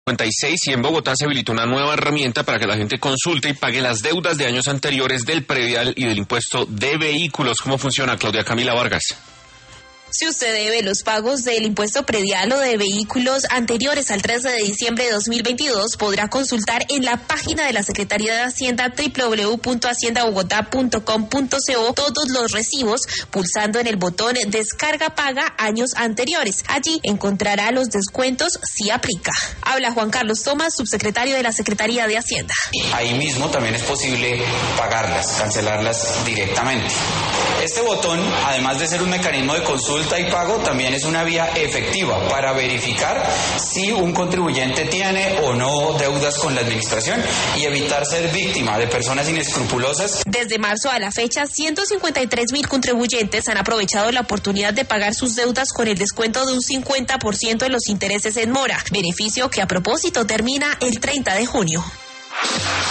56 y en Bogotá se habilitó una nueva herramienta para que la gente consulte y pague las deudas de años anteriores del predial y del impuesto de vehículos. ¿Cómo funciona, Claudia Camila Vargas? Si usted debe los pagos del impuesto predial o de vehículos anteriores al 13 de diciembre de 2022, podrá consultar en la página de la Secretaría de Hacienda www.haciendabogotá.com.co todos los recibos pulsando en el botón Descarga Paga años anteriores. Allí encontrará los descuentos si aplica. Habla Juan Carlos Tomás, subsecretario de la Secretaría de Hacienda. Ahí mismo también es posible pagarlas, cancelarlas directamente. Este botón, además de ser un mecanismo de consulta y pago, también es una vía efectiva para verificar si un contribuyente tiene o no deudas con la administración y evitar ser víctima de personas inescrupulosas. Desde marzo a la fecha, 153.000 contribuyentes han aprovechado la oportunidad de pagar sus deudas con el descuento de un 50% en los intereses en mora, beneficio que a propósito termina el 30 de junio.